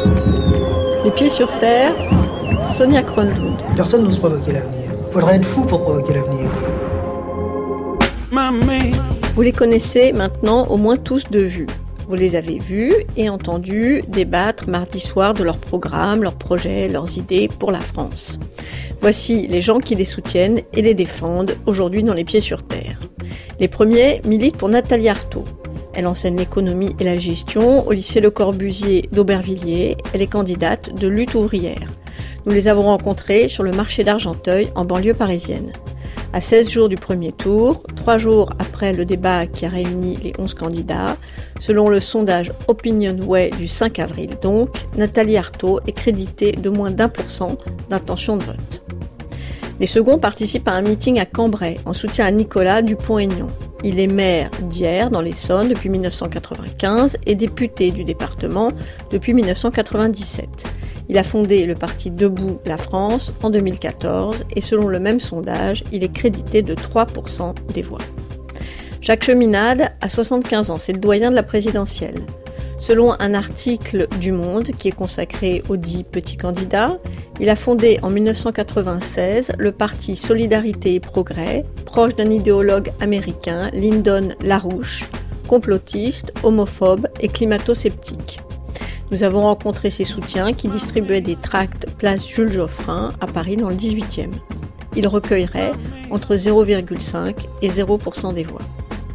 Les pieds sur terre, Sonia Kronlund. Personne n'ose provoquer l'avenir. Il faudrait être fou pour provoquer l'avenir. Vous les connaissez maintenant au moins tous de vue. Vous les avez vus et entendus débattre mardi soir de leurs programmes, leurs projets, leurs idées pour la France. Voici les gens qui les soutiennent et les défendent aujourd'hui dans Les Pieds sur Terre. Les premiers militent pour Nathalie Arthaud. Elle enseigne l'économie et la gestion au lycée Le Corbusier d'Aubervilliers. Elle est candidate de Lutte ouvrière. Nous les avons rencontrées sur le marché d'Argenteuil en banlieue parisienne. À 16 jours du premier tour, 3 jours après le débat qui a réuni les 11 candidats, selon le sondage OpinionWay du 5 avril donc, Nathalie Arthaud est créditée de moins d'1% d'intention de vote. Les seconds participent à un meeting à Cambrai en soutien à Nicolas Dupont-Aignan. Il est maire d'Hyères dans l'Essonne depuis 1995 et député du département depuis 1997. Il a fondé le parti Debout la France en 2014 et selon le même sondage, il est crédité de 3% des voix. Jacques Cheminade a 75 ans, c'est le doyen de la présidentielle. Selon un article du Monde qui est consacré aux 10 petits candidats, il a fondé en 1996 le parti Solidarité et Progrès, proche d'un idéologue américain, Lyndon LaRouche, complotiste, homophobe et climato-sceptique. Nous avons rencontré ses soutiens qui distribuaient des tracts place Jules Geoffrin à Paris dans le 18e. Il recueillerait entre 0,5 et 0% des voix.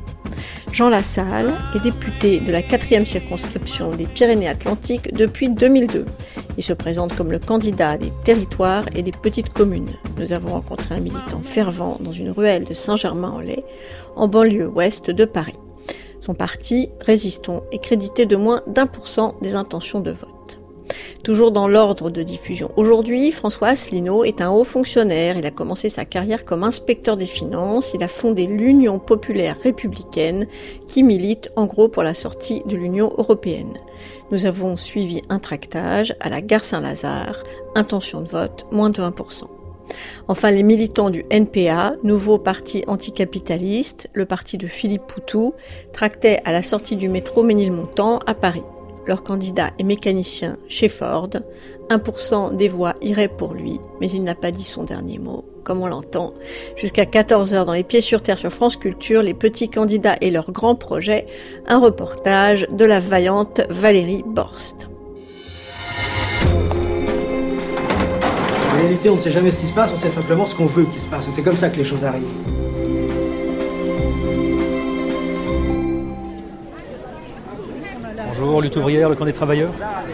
Jean Lassalle est député de la 4e circonscription des Pyrénées-Atlantiques depuis 2002. Il se présente comme le candidat des territoires et des petites communes. Nous avons rencontré un militant fervent dans une ruelle de Saint-Germain-en-Laye, en banlieue ouest de Paris. Son parti, Résistons, est crédité de moins d'1% des intentions de vote. Toujours dans l'ordre de diffusion. Aujourd'hui, François Asselineau est un haut fonctionnaire. Il a commencé sa carrière comme inspecteur des finances. Il a fondé l'Union populaire républicaine qui milite en gros pour la sortie de l'Union européenne. Nous avons suivi un tractage à la gare Saint-Lazare. Intention de vote, moins de 1%. Enfin, les militants du NPA, nouveau parti anticapitaliste, le parti de Philippe Poutou, tractaient à la sortie du métro Ménilmontant à Paris. Leur candidat est mécanicien chez Ford. 1% des voix iraient pour lui, mais il n'a pas dit son dernier mot, comme on l'entend. Jusqu'à 14h dans Les Pieds sur Terre sur France Culture, les petits candidats et leurs grands projets, un reportage de la vaillante Valérie Borst. En réalité, on ne sait jamais ce qui se passe, on sait simplement ce qu'on veut qu'il se passe. Et c'est comme ça que les choses arrivent. Bonjour, Lutte ouvrière, le camp des travailleurs.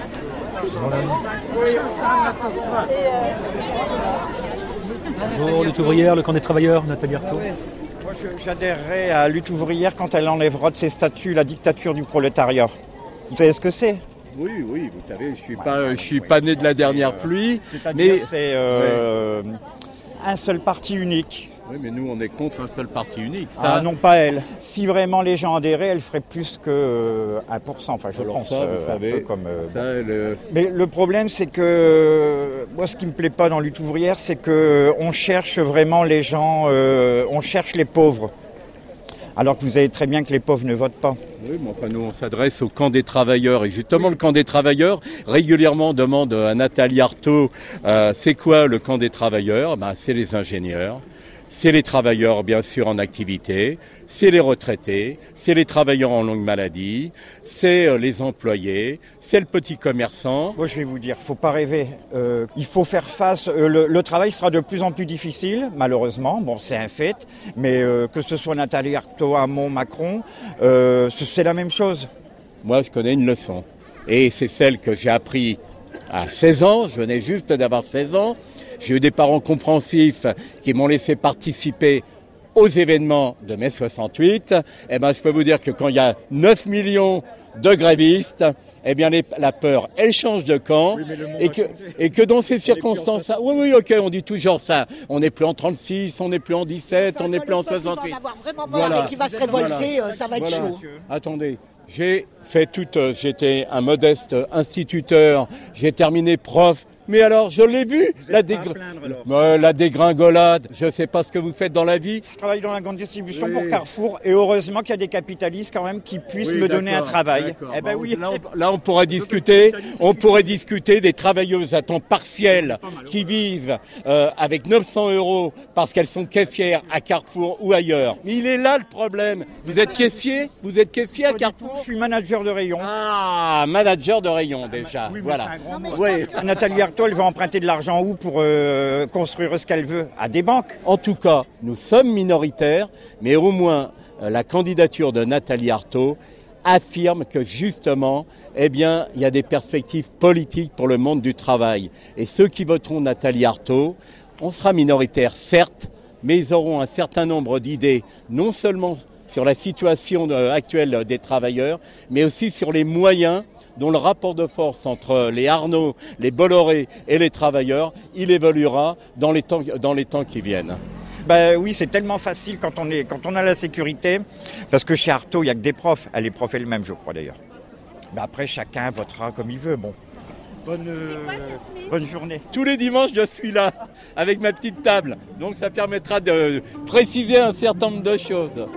Bonjour, Lutte ouvrière, le camp des travailleurs, Nathalie Arthaud. Moi, j'adhérerais à Lutte ouvrière quand elle enlèvera de ses statuts la dictature du prolétariat. Vous savez ce que c'est ? Oui, vous savez, je suis pas né de la dernière pluie. C'est-à-dire c'est un seul parti unique. Oui, mais nous, on est contre un seul parti unique. Ça... Ah non, pas elle. Si vraiment les gens adhéraient, elle ferait plus que 1%. Enfin, je pense, ça, vous savez, un peu comme... ça, Mais le problème, c'est que... Moi, ce qui me plaît pas dans Lutte ouvrière, c'est qu'on cherche vraiment les gens... on cherche les pauvres. Alors que vous savez très bien que les pauvres ne votent pas. Oui, mais enfin, nous, on s'adresse au camp des travailleurs. Et justement, le camp des travailleurs, régulièrement, demande à Nathalie Arthaud, c'est quoi le camp des travailleurs ? C'est les ingénieurs. C'est les travailleurs, bien sûr, en activité, c'est les retraités, c'est les travailleurs en longue maladie, c'est les employés, c'est le petit commerçant. Moi, je vais vous dire, faut pas rêver. Il faut faire face. Le travail sera de plus en plus difficile, malheureusement. Bon, c'est un fait. Mais que ce soit Nathalie Arthaud, Hamon, Macron, c'est la même chose. Moi, je connais une leçon. Et c'est celle que j'ai appris à 16 ans. Je venais juste d'avoir 16 ans. J'ai eu des parents compréhensifs qui m'ont laissé participer aux événements de mai 68. Je peux vous dire que quand il y a 9 millions de grévistes, la peur, elle change de camp. Oui, et que dans ces circonstances... ok, on dit toujours ça. On n'est plus en 36, on n'est plus en 17, on n'est plus en 68. On va en avoir vraiment marre et qui va se révolter, ça va être chaud. Attendez, J'étais un modeste instituteur, j'ai terminé prof. Mais alors, je l'ai vu, la dégringolade. Je ne sais pas ce que vous faites dans la vie. Je travaille dans la grande distribution pour Carrefour et heureusement qu'il y a des capitalistes quand même qui puissent me donner un travail. Eh ben oui. Là, on pourrait discuter des travailleuses à temps partiel qui vivent avec 900 € parce qu'elles sont caissières à Carrefour ou ailleurs. Mais il est là le problème. Vous êtes caissier à Carrefour? Je suis manager de rayon. Ah, manager de rayon déjà. Oui, voilà. Nathalie Arthaud, elle va emprunter de l'argent où pour construire ce qu'elle veut? À des banques. En tout cas, nous sommes minoritaires, mais au moins la candidature de Nathalie Arthaud affirme que justement, il y a des perspectives politiques pour le monde du travail. Et ceux qui voteront Nathalie Arthaud, on sera minoritaire certes, mais ils auront un certain nombre d'idées, non seulement sur la situation actuelle des travailleurs, mais aussi sur les moyens dont le rapport de force entre les Arnaud, les Bolloré et les travailleurs, il évoluera dans les temps qui viennent. Oui, c'est tellement facile quand on a la sécurité, parce que chez Arthaud, il n'y a que des profs. Elle est prof elle-même, je crois d'ailleurs. Après, chacun votera comme il veut. Bon. Bonne journée. Tous les dimanches, je suis là, avec ma petite table. Donc ça permettra de préciser un certain nombre de choses.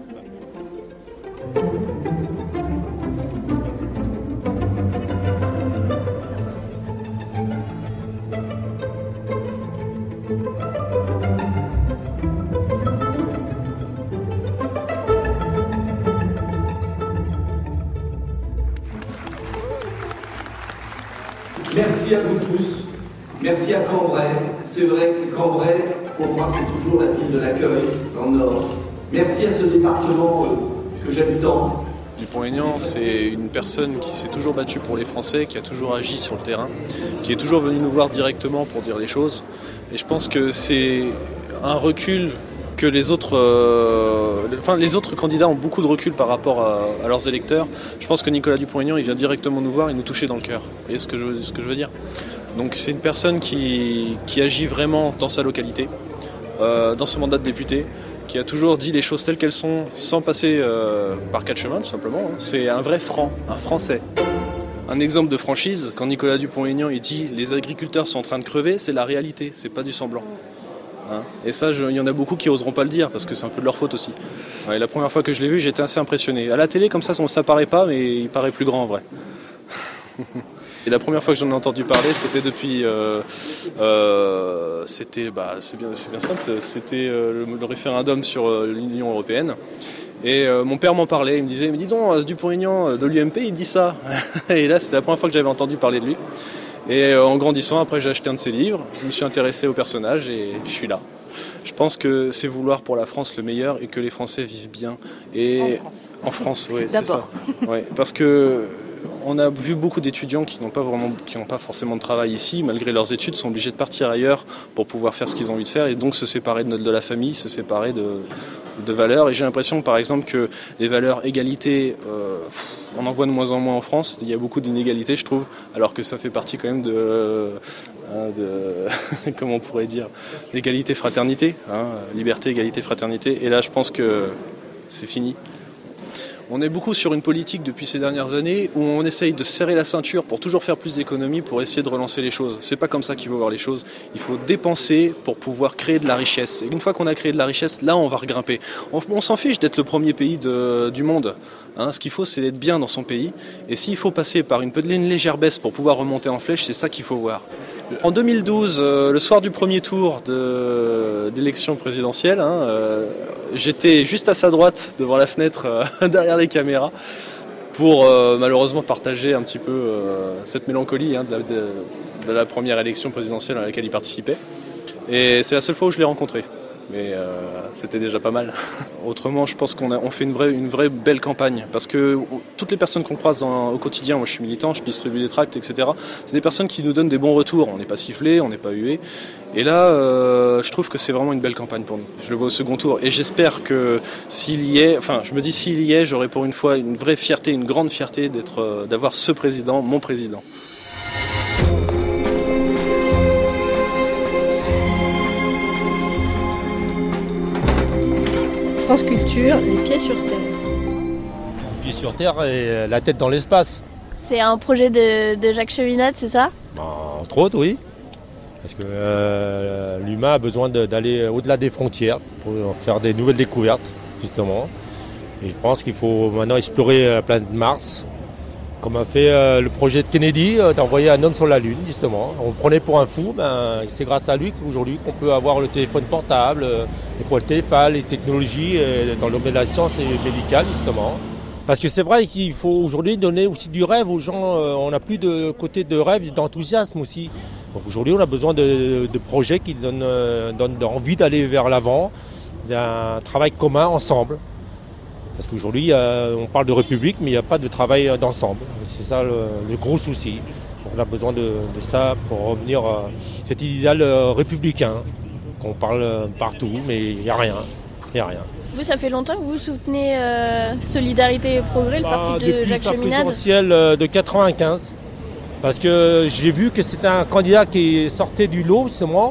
Merci à vous tous, merci à Cambrai. C'est vrai que Cambrai, pour moi, c'est toujours la ville de l'accueil dans le Nord. Merci à ce département que j'aime tant. Dupont-Aignan, c'est une personne qui s'est toujours battue pour les Français, qui a toujours agi sur le terrain, qui est toujours venu nous voir directement pour dire les choses. Et je pense que c'est un recul que les autres candidats ont beaucoup de recul par rapport à leurs électeurs. Je pense que Nicolas Dupont-Aignan, il vient directement nous voir et nous toucher dans le cœur. Vous voyez ce que je veux dire? Donc c'est une personne qui agit vraiment dans sa localité, dans ce mandat de député, qui a toujours dit les choses telles qu'elles sont, sans passer par quatre chemins, tout simplement. C'est un vrai franc, un Français. Un exemple de franchise, quand Nicolas Dupont-Aignan il dit « les agriculteurs sont en train de crever », c'est la réalité, c'est pas du semblant. Et ça, il y en a beaucoup qui oseront pas le dire parce que c'est un peu de leur faute aussi. Et la première fois que je l'ai vu, j'étais assez impressionné. À la télé, comme ça paraît pas, mais il paraît plus grand en vrai. Et la première fois que j'en ai entendu parler, c'était depuis... c'est bien simple, c'était le référendum sur l'Union européenne. Et mon père m'en parlait, il me disait « Mais dis donc, Dupont-Aignan de l'UMP, il dit ça !» Et là, c'était la première fois que j'avais entendu parler de lui. Et en grandissant, après j'ai acheté un de ses livres, je me suis intéressé au personnage et je suis là. Je pense que c'est vouloir pour la France le meilleur et que les Français vivent bien. Et en France, oui, c'est ça. Ouais, parce que on a vu beaucoup d'étudiants qui n'ont pas forcément de travail ici, malgré leurs études, sont obligés de partir ailleurs pour pouvoir faire ce qu'ils ont envie de faire et donc se séparer de la famille, se séparer de valeurs. Et j'ai l'impression, par exemple, que les valeurs égalité, on en voit de moins en moins en France. Il y a beaucoup d'inégalités, je trouve, alors que ça fait partie quand même de comment on pourrait dire, d'égalité, fraternité, liberté, égalité, fraternité. Et là, je pense que c'est fini. On est beaucoup sur une politique depuis ces dernières années où on essaye de serrer la ceinture pour toujours faire plus d'économies pour essayer de relancer les choses. C'est pas comme ça qu'il faut voir les choses. Il faut dépenser pour pouvoir créer de la richesse. Et une fois qu'on a créé de la richesse, là on va regrimper. On s'en fiche d'être le premier pays du monde. Ce qu'il faut, c'est d'être bien dans son pays. Et s'il faut passer par une légère baisse pour pouvoir remonter en flèche, c'est ça qu'il faut voir. En 2012, le soir du premier tour d'élection présidentielle, j'étais juste à sa droite, devant la fenêtre, derrière les caméras, pour malheureusement partager un petit peu cette mélancolie de la première élection présidentielle à laquelle il participait. Et c'est la seule fois où je l'ai rencontré. Mais c'était déjà pas mal. Autrement, je pense qu'on fait une vraie belle campagne. Parce que toutes les personnes qu'on croise au quotidien, moi je suis militant, je distribue des tracts, etc. C'est des personnes qui nous donnent des bons retours. On n'est pas sifflé, on n'est pas hué. Et là, je trouve que c'est vraiment une belle campagne pour nous. Je le vois au second tour. Et j'espère que s'il y est, j'aurai pour une fois une vraie fierté, une grande fierté d'avoir ce président, mon président. France Culture, les pieds sur terre. pieds sur terre et la tête dans l'espace. C'est un projet de Jacques Cheminade, c'est ça ? Entre autres, oui. Parce que l'humain a besoin d'aller au-delà des frontières pour faire des nouvelles découvertes, justement. Et je pense qu'il faut maintenant explorer la planète Mars, comme a fait le projet de Kennedy, d'envoyer un homme sur la Lune, justement. On le prenait pour un fou, c'est grâce à lui qu'aujourd'hui qu'on peut avoir le téléphone portable, les poils téléphales, les technologies dans le domaine de la science et médicale, justement. Parce que c'est vrai qu'il faut aujourd'hui donner aussi du rêve aux gens. On n'a plus de côté de rêve, d'enthousiasme aussi. Donc aujourd'hui, on a besoin de projets qui donnent envie d'aller vers l'avant, d'un travail commun ensemble. Parce qu'aujourd'hui, on parle de république, mais il n'y a pas de travail d'ensemble. C'est ça le gros souci. Donc on a besoin de ça pour revenir à cet idéal républicain qu'on parle partout, mais il n'y a rien. Vous, ça fait longtemps que vous soutenez Solidarité et Progrès, le parti de Jacques Cheminade ? Depuis sa présidentielle de 95. Parce que j'ai vu que c'était un candidat qui sortait du lot, justement.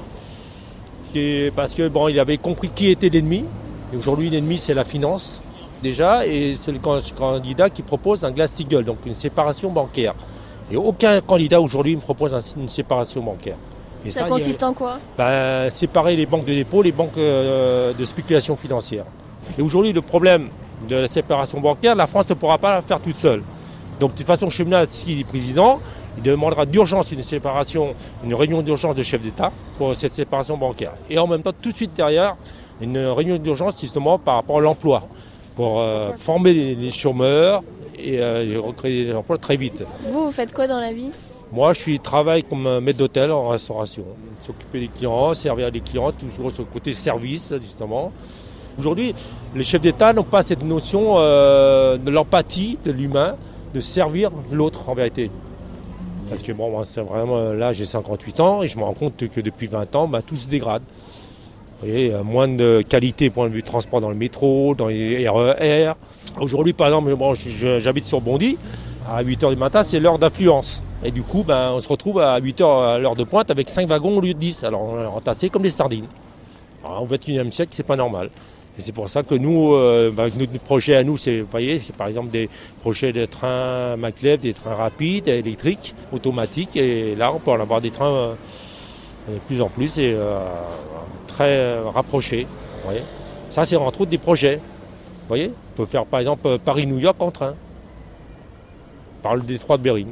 Parce que il avait compris qui était l'ennemi. Et aujourd'hui, l'ennemi, c'est la finance, déjà. Et c'est le candidat qui propose un Glass-Steagall, donc une séparation bancaire. Et aucun candidat aujourd'hui me propose une séparation bancaire. Et ça consiste en quoi ? Séparer les banques de dépôt, les banques de spéculation financière. Et aujourd'hui, le problème de la séparation bancaire, la France ne pourra pas la faire toute seule. Donc de toute façon, Cheminade, s'il est président, il demandera d'urgence une réunion d'urgence de chef d'État pour cette séparation bancaire. Et en même temps, tout de suite derrière, une réunion d'urgence justement par rapport à l'emploi, pour former les chômeurs et recréer des emplois très vite. Vous faites quoi dans la vie ? Moi, je travaille comme maître d'hôtel en restauration. S'occuper des clients, servir les clients, toujours sur le côté service, justement. Aujourd'hui, les chefs d'État n'ont pas cette notion de l'empathie de l'humain, de servir l'autre en vérité. Parce que moi, c'est vraiment, là, j'ai 58 ans et je me rends compte que depuis 20 ans, tout se dégrade. Vous voyez, moins de qualité point de vue transport dans le métro, dans les RER. Aujourd'hui, par exemple, j'habite sur Bondy. À 8h du matin, c'est l'heure d'affluence. Et du coup, on se retrouve à 8h à l'heure de pointe avec 5 wagons au lieu de 10. Alors, on est entassés comme des sardines. Alors, au XXIe siècle, c'est pas normal. Et c'est pour ça que nous, notre projet à nous, c'est par exemple des projets de trains maglev, des trains rapides, électriques, automatiques. Et là, on peut en avoir des trains de plus en plus et très rapprochés. Vous voyez. Ça, c'est entre autres des projets. Vous voyez, on peut faire par exemple Paris-New York en train, par le détroit de Bering.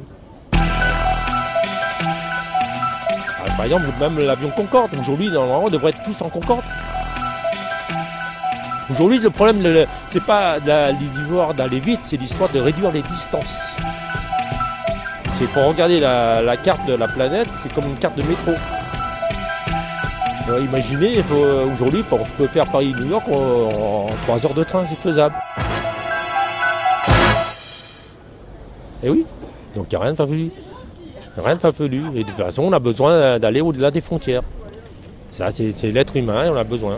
Par exemple, même l'avion Concorde. Aujourd'hui, normalement, on devrait être tous en Concorde. Aujourd'hui, le problème, c'est pas l'histoire d'aller vite, c'est l'histoire de réduire les distances. C'est pour regarder la carte de la planète, c'est comme une carte de métro. Imaginez, aujourd'hui, on peut faire Paris-New York en 3 heures de train, c'est faisable. Et oui, donc il n'y a rien de farfelu. Rien de farfelu. Et de toute façon, on a besoin d'aller au-delà des frontières. Ça, c'est l'être humain et on a besoin.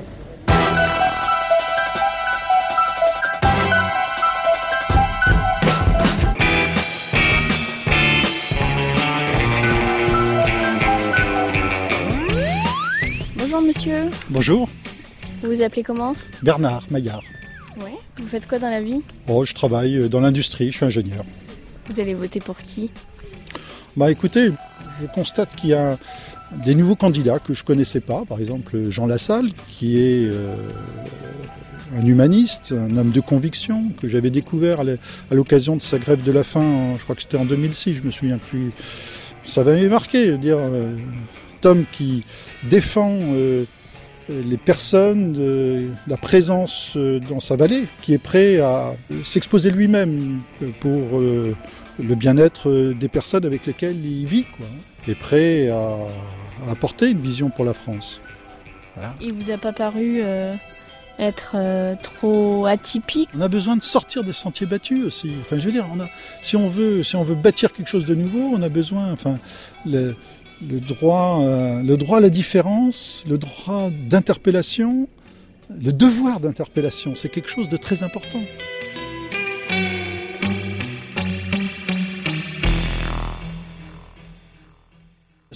Bonjour monsieur. Bonjour. Vous vous appelez comment ? Bernard Maillard. Ouais. Vous faites quoi dans la vie ? Je travaille dans l'industrie, je suis ingénieur. Vous allez voter pour qui ? Écoutez, je constate qu'il y a des nouveaux candidats que je ne connaissais pas. Par exemple, Jean Lassalle, qui est un humaniste, un homme de conviction, que j'avais découvert à l'occasion de sa grève de la faim, je crois que c'était en 2006, je me souviens plus. Ça m'avait marqué, cet homme qui défend les personnes, la présence dans sa vallée, qui est prêt à s'exposer lui-même pour le bien-être des personnes avec lesquelles il vit, est prêt à apporter une vision pour la France. Voilà. Il vous a pas paru être trop atypique ? On a besoin de sortir des sentiers battus aussi. Enfin, je veux dire, si on veut bâtir quelque chose de nouveau, on a besoin, le droit à la différence, le droit d'interpellation, le devoir d'interpellation, c'est quelque chose de très important.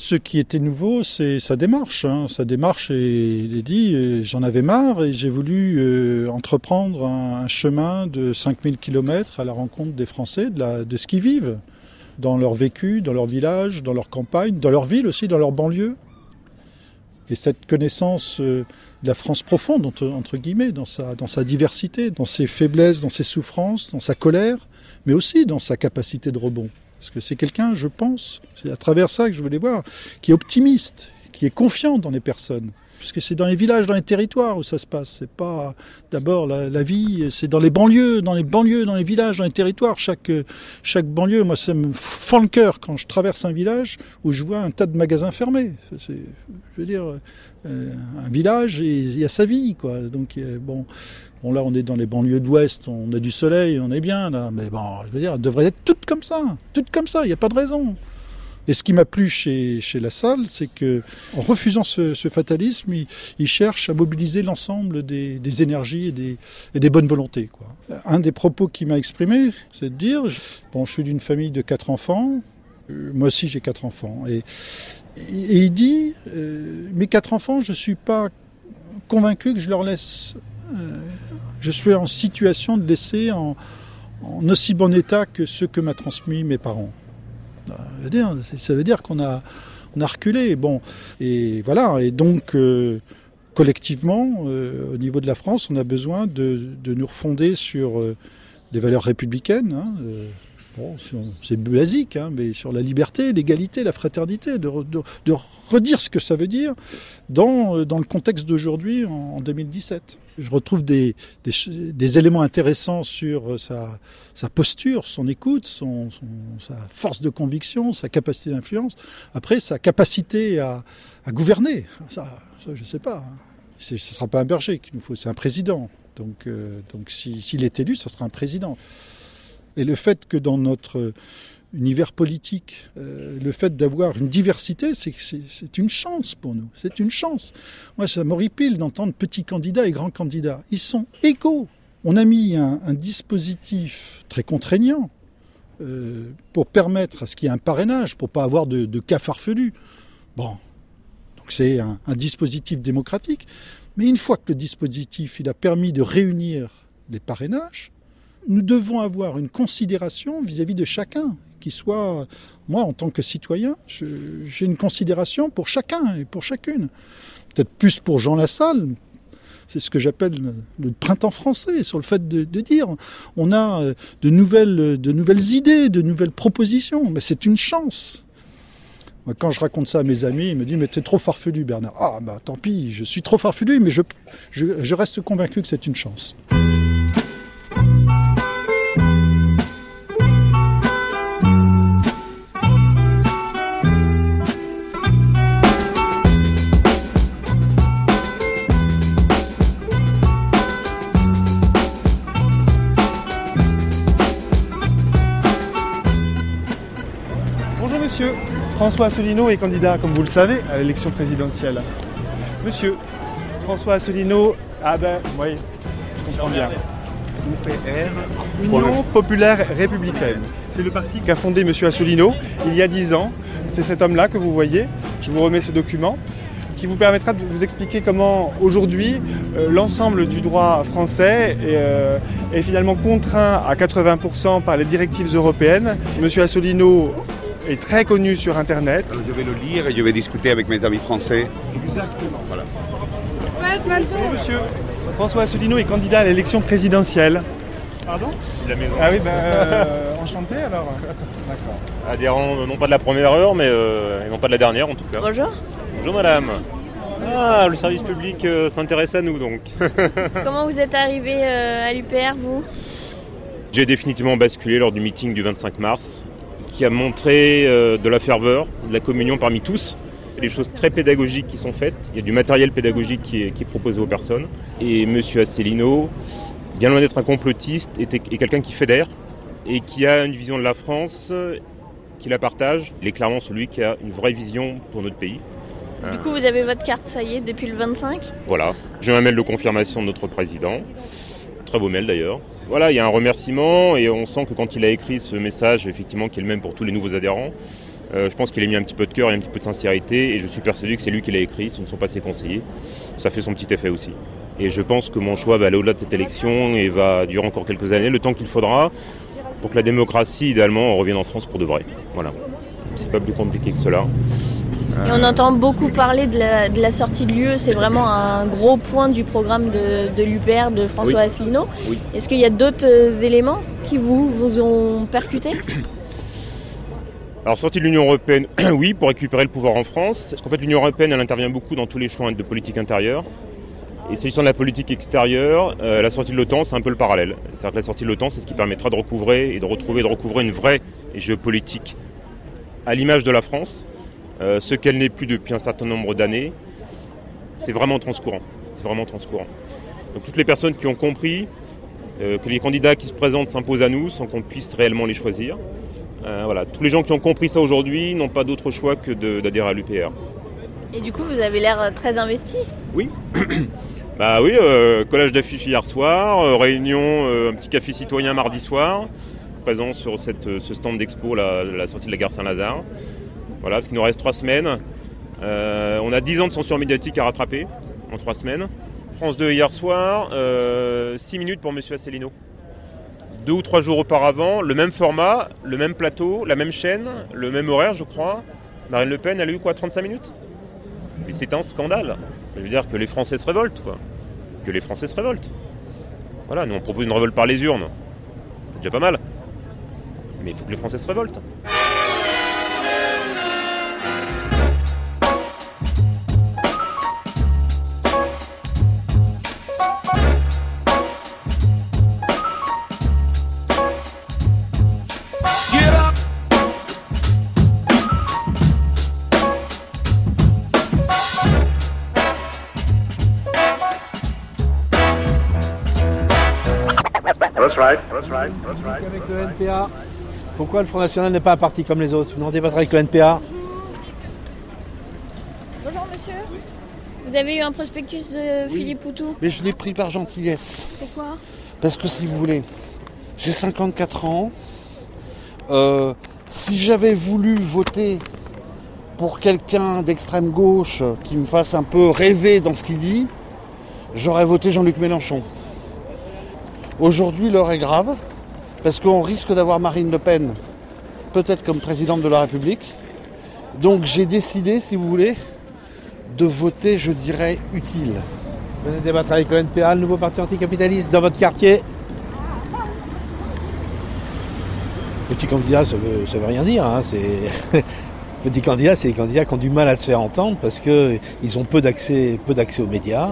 Ce qui était nouveau, c'est sa démarche. Sa démarche, il est dit, j'en avais marre et j'ai voulu entreprendre un chemin de 5000 km à la rencontre des Français, de ce qu'ils vivent, dans leur vécu, dans leur village, dans leur campagne, dans leur ville aussi, dans leur banlieue. Et cette connaissance de la France profonde, entre guillemets, dans sa diversité, dans ses faiblesses, dans ses souffrances, dans sa colère, mais aussi dans sa capacité de rebond. Parce que c'est quelqu'un, je pense, c'est à travers ça que je voulais voir, qui est optimiste, qui est confiant dans les personnes. Puisque c'est dans les villages, dans les territoires où ça se passe. C'est pas d'abord la vie, c'est dans les banlieues, dans les villages, dans les territoires. Chaque banlieue, moi, ça me fend le cœur quand je traverse un village où je vois un tas de magasins fermés. Je veux dire, un village, il y a sa vie, quoi. Donc bon, là, on est dans les banlieues d'Ouest, on a du soleil, on est bien là. Mais bon, je veux dire, elles devraient être toutes comme ça. Il n'y a pas de raison. Et ce qui m'a plu chez Lassalle, c'est qu'en refusant ce fatalisme, il cherche à mobiliser l'ensemble des énergies et des bonnes volontés, quoi. Un des propos qu'il m'a exprimé, c'est de dire, je suis d'une famille de 4 enfants, moi aussi j'ai 4 enfants, et il dit, mes 4 enfants, je ne suis pas convaincu que je leur laisse, je suis en situation de laisser en aussi bon état que ceux que m'a transmis mes parents. Ça veut dire qu'on a reculé. Bon, et voilà. Et donc, collectivement, au niveau de la France, on a besoin de nous refonder sur des valeurs républicaines. C'est basique, mais sur la liberté, l'égalité, la fraternité, de redire ce que ça veut dire dans le contexte d'aujourd'hui, en 2017. Je retrouve des éléments intéressants sur sa posture, son écoute, sa force de conviction, sa capacité d'influence. Après, sa capacité à gouverner, ça je ne sais pas. Ce ne sera pas un berger qu'il nous faut, c'est un président. Donc s'il est élu, ça sera un président. Et le fait que dans notre univers politique, le fait d'avoir une diversité, c'est une chance pour nous. C'est une chance. Moi, ça m'horripile d'entendre petits candidats et grands candidats. Ils sont égaux. On a mis un dispositif très contraignant pour permettre à ce qu'il y ait un parrainage, pour ne pas avoir de cas farfelus. Bon, donc c'est un dispositif démocratique. Mais une fois que le dispositif il a permis de réunir les parrainages, nous devons avoir une considération vis-à-vis de chacun, qui soit, moi en tant que citoyen, j'ai une considération pour chacun et pour chacune. Peut-être plus pour Jean Lassalle, c'est ce que j'appelle le printemps français, sur le fait de dire, on a de nouvelles idées, de nouvelles propositions, mais c'est une chance. Moi, quand je raconte ça à mes amis, ils me disent « mais t'es trop farfelu Bernard ». Ah bah tant pis, je suis trop farfelu, mais je reste convaincu que c'est une chance. Monsieur, François Asselineau est candidat, comme vous le savez, à l'élection présidentielle. Monsieur, François Asselineau, oui, je comprends bien. UPR, Union Populaire Républicaine. C'est le parti qu'a fondé Monsieur Asselineau il y a 10 ans. C'est cet homme-là que vous voyez. Je vous remets ce document qui vous permettra de vous expliquer comment aujourd'hui l'ensemble du droit français est finalement contraint à 80% par les directives européennes. Monsieur Asselineau est très connu sur Internet. Alors je vais le lire et je vais discuter avec mes amis français. Exactement. Voilà. Bonjour monsieur. François Asselineau est candidat à l'élection présidentielle. Pardon ? De la maison. Ah oui, enchanté alors. D'accord. Adhérent non pas de la première heure, mais et non pas de la dernière en tout cas. Bonjour. Bonjour madame. Ah, le service public s'intéresse à nous donc. Comment vous êtes arrivé à l'UPR vous ? J'ai définitivement basculé lors du meeting du 25 mars. Qui a montré de la ferveur, de la communion parmi tous. Il y a des choses très pédagogiques qui sont faites. Il y a du matériel pédagogique qui est proposé aux personnes. Et M. Asselineau, bien loin d'être un complotiste, est quelqu'un qui fédère et qui a une vision de la France, qui la partage. Il est clairement celui qui a une vraie vision pour notre pays. Du coup, vous avez votre carte, ça y est, depuis le 25 ? Voilà. J'ai un mail de confirmation de notre président. Très beau mail d'ailleurs. Voilà, il y a un remerciement et on sent que quand il a écrit ce message, effectivement, qui est le même pour tous les nouveaux adhérents, Je pense qu'il a mis un petit peu de cœur et un petit peu de sincérité, et je suis persuadé que c'est lui qui l'a écrit, ce ne sont pas ses conseillers. Ça fait son petit effet aussi. Et je pense que mon choix va aller au-delà de cette élection et va durer encore quelques années, le temps qu'il faudra pour que la démocratie, idéalement, revienne en France pour de vrai. Voilà. C'est pas plus compliqué que cela. Et on entend beaucoup parler de la sortie de l'UE, c'est vraiment un gros point du programme de l'UPR de François Asselineau. Oui. Est-ce qu'il y a d'autres éléments qui vous ont percuté ? Alors, sortie de l'Union Européenne, oui, pour récupérer le pouvoir en France. Parce qu'en fait, l'Union Européenne, elle intervient beaucoup dans tous les choix de politique intérieure. Et s'agissant de la politique extérieure, la sortie de l'OTAN, c'est un peu le parallèle. C'est-à-dire que la sortie de l'OTAN, c'est ce qui permettra de recouvrer une vraie géopolitique à l'image de la France. Ce qu'elle n'est plus depuis un certain nombre d'années, c'est vraiment transcourant. Donc toutes les personnes qui ont compris que les candidats qui se présentent s'imposent à nous sans qu'on puisse réellement les choisir, voilà, tous les gens qui ont compris ça aujourd'hui n'ont pas d'autre choix que d'adhérer à l'UPR. Et du coup, vous avez l'air très investi ? Oui. Bah oui, collage d'affiches hier soir, réunion, un petit café citoyen mardi soir, présent sur ce stand d'expo, la sortie de la gare Saint-Lazare. Voilà, parce qu'il nous reste 3 semaines. On a 10 ans de censure médiatique à rattraper en 3 semaines. France 2 hier soir, 6 minutes pour M. Asselineau. 2 ou 3 jours auparavant, le même format, le même plateau, la même chaîne, le même horaire, je crois. Marine Le Pen, elle a eu quoi, 35 minutes ? Et c'est un scandale. Je veux dire que les Français se révoltent, quoi. Que les Français se révoltent. Voilà, nous on propose une révolte par les urnes. C'est déjà pas mal. Mais il faut que les Français se révoltent. Avec le NPA, pourquoi le Front National n'est pas un parti comme les autres ? Vous n'en débattrez avec le NPA ? Bonjour monsieur. Vous avez eu un prospectus de Philippe Poutou ? Mais je l'ai pris par gentillesse. Pourquoi ? Parce que si vous voulez, j'ai 54 ans. Si j'avais voulu voter pour quelqu'un d'extrême gauche qui me fasse un peu rêver dans ce qu'il dit, j'aurais voté Jean-Luc Mélenchon. Aujourd'hui, l'heure est grave, parce qu'on risque d'avoir Marine Le Pen, peut-être comme présidente de la République. Donc j'ai décidé, si vous voulez, de voter, je dirais, utile. Vous venez débattre avec le NPA, le nouveau parti anticapitaliste, dans votre quartier. Petit candidat, ça veut rien dire. Hein. Petit candidat, c'est les candidats qui ont du mal à se faire entendre parce qu'ils ont peu d'accès aux médias.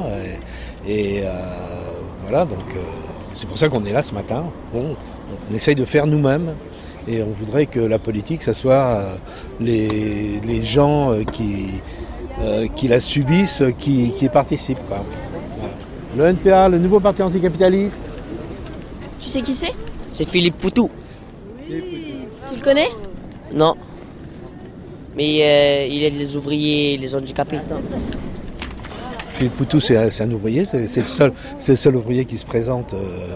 Voilà, donc... C'est pour ça qu'on est là ce matin. On essaye de faire nous-mêmes et on voudrait que la politique, ça soit les gens qui la subissent, qui y participent. Quoi. Le NPA, le nouveau parti anticapitaliste. Tu sais qui c'est ? C'est Philippe Poutou. Tu le connais ? Non. Mais il aide les ouvriers, les handicapés. Philippe Poutou, c'est un ouvrier, c'est le seul ouvrier qui se présente.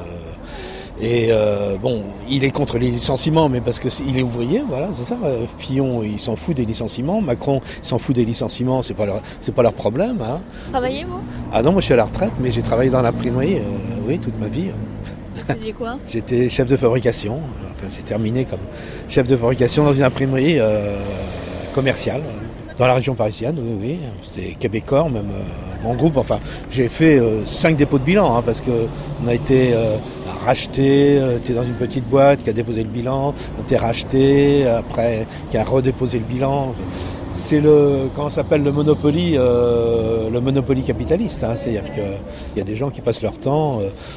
Il est contre les licenciements, mais parce qu'il est ouvrier, voilà, c'est ça. Fillon, il s'en fout des licenciements. Macron, il s'en fout des licenciements, c'est pas leur problème. Hein. Travaillez, vous ? Ah non, moi je suis à la retraite, mais j'ai travaillé dans l'imprimerie, oui, toute ma vie. Vous faisiez quoi ? J'étais chef de fabrication. Enfin, j'ai terminé comme chef de fabrication dans une imprimerie commerciale. Dans la région parisienne, oui. C'était Québécois, même grand groupe. Enfin, j'ai fait 5 dépôts de bilan, hein, parce qu'on a été racheté, était dans une petite boîte qui a déposé le bilan, on a été racheté, après qui a redéposé le bilan. C'est le monopoly capitaliste. Hein. C'est-à-dire qu'il y a des gens qui passent leur temps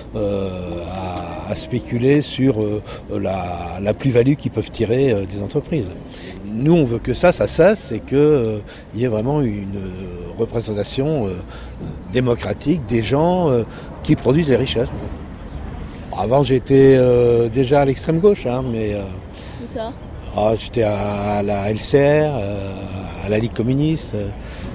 à spéculer sur la plus-value qu'ils peuvent tirer des entreprises. Nous, on veut que ça cesse et qu'il y ait vraiment une représentation démocratique des gens qui produisent les richesses. Avant, j'étais déjà à l'extrême gauche, hein, mais... Où ça ? J'étais à la LCR, à la Ligue communiste.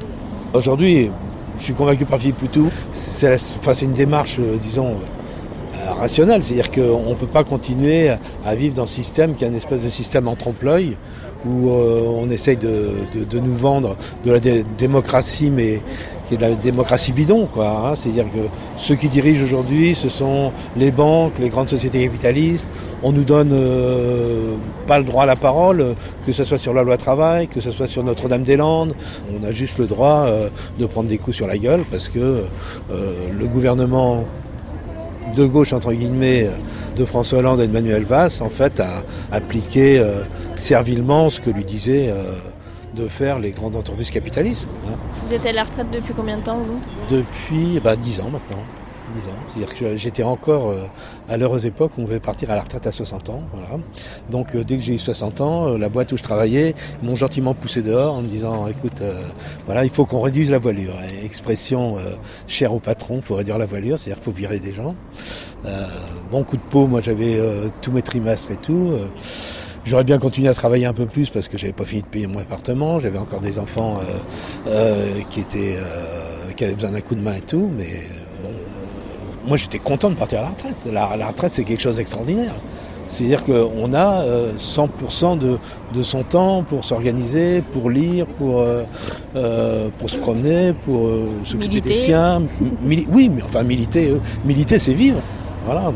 Aujourd'hui, je suis convaincu par Philippe Poutou. C'est une démarche, disons, rationnelle. C'est-à-dire qu'on ne peut pas continuer à vivre dans ce système qui est un espèce de système en trompe-l'œil où on essaye de nous vendre de la démocratie, mais qui est de la démocratie bidon, quoi. Hein. C'est-à-dire que ceux qui dirigent aujourd'hui, ce sont les banques, les grandes sociétés capitalistes. On nous donne pas le droit à la parole, que ce soit sur la loi travail, que ce soit sur Notre-Dame-des-Landes. On a juste le droit de prendre des coups sur la gueule parce que le gouvernement de gauche, entre guillemets, de François Hollande et de Manuel Valls, en fait, a appliqué servilement ce que lui disaient de faire les grandes entreprises capitalistes. Hein. Vous êtes à la retraite depuis combien de temps, vous ? Depuis 10 ans maintenant. 10 ans. C'est-à-dire que j'étais encore à l'heureuse époque où on devait partir à la retraite à 60 ans. Voilà. Donc dès que j'ai eu 60 ans, la boîte où je travaillais m'ont gentiment poussé dehors en me disant écoute, voilà, il faut qu'on réduise la voilure. Et expression chère au patron, il faut réduire la voilure, c'est-à-dire qu'il faut virer des gens. Bon coup de peau, moi j'avais tous mes trimestres et tout. J'aurais bien continué à travailler un peu plus parce que j'avais pas fini de payer mon appartement, j'avais encore des enfants qui avaient besoin d'un coup de main et tout, mais bon, moi j'étais content de partir à la retraite. La retraite c'est quelque chose d'extraordinaire. C'est-à-dire qu'on a 100% de son temps pour s'organiser, pour lire, pour se promener, pour s'occuper des siens. Oui, mais enfin militer c'est vivre. Voilà.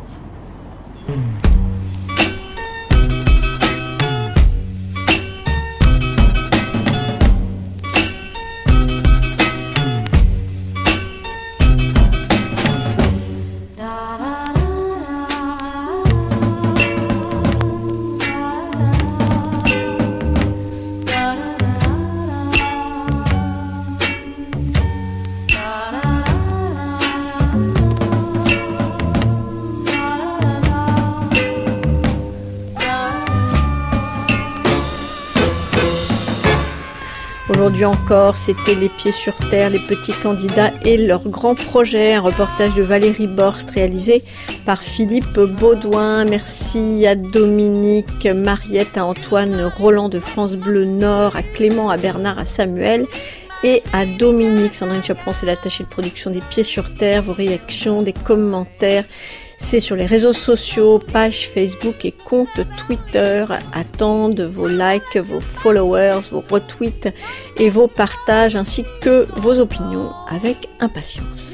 Aujourd'hui encore, c'était Les Pieds sur Terre, les petits candidats et leurs grands projets. Un reportage de Valérie Borst réalisé par Philippe Baudouin. Merci à Dominique, Mariette, à Antoine, Roland de France Bleu Nord, à Clément, à Bernard, à Samuel et à Dominique. Sandrine Chaperon, c'est l'attachée de production des Pieds sur Terre. Vos réactions, des commentaires, c'est sur les réseaux sociaux, page Facebook et compte Twitter. Attendent vos likes, vos followers, vos retweets et vos partages ainsi que vos opinions avec impatience.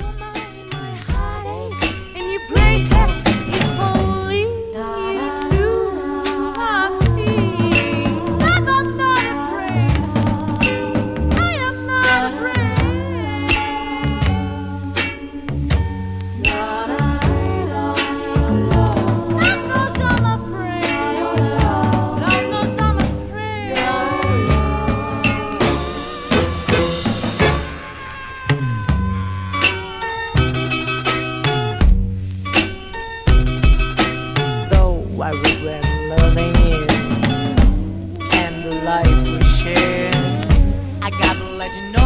I gotta let you know.